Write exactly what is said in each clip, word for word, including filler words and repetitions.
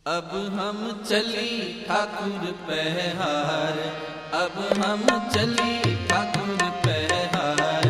अब हम चली ठाकुर पहहार, अब हम चली ठाकुर पहहार।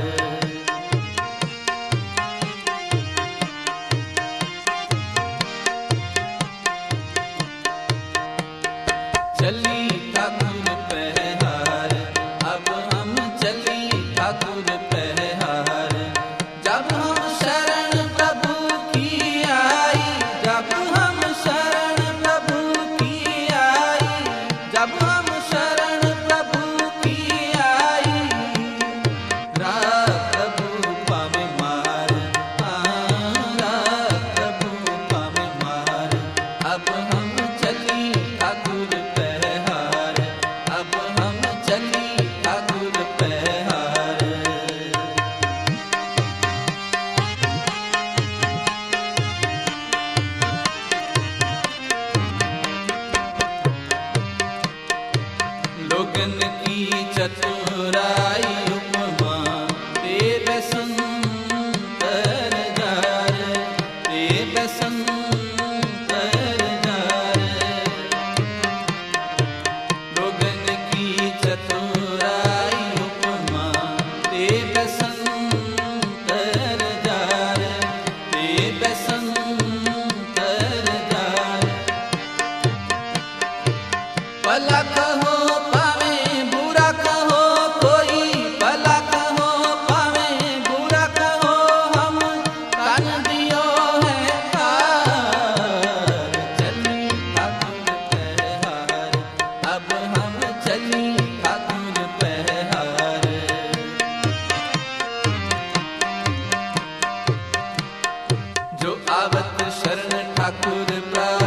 चली ठाकुर पहहार, अब हम चली ठाकुर पहहार। जब हम शरण प्रभु की आई, जब हम शरण प्रभु की आई, जब हम शरण प्रभु की आई, रात प्रभु पावे मार, हाँ रात प्रभु पावे मार। अब हम चली ठाकुर पहहार, अब हम चली ठाकुर पहहार। लोगन की चतुराई उपमा देव संतर जार, देव संतर जार। लोगन की चतुराई उपमा देव संतर जार, देव संतर जार। भला कहो पावे बुरा कहो कोई, भला कहो पावे बुरा कहो, हम कान दियो है कार। चली ठाकुर पहहार, अब हम चली ठाकुर पहहार। जो आवत शरण ठाकुर प्रा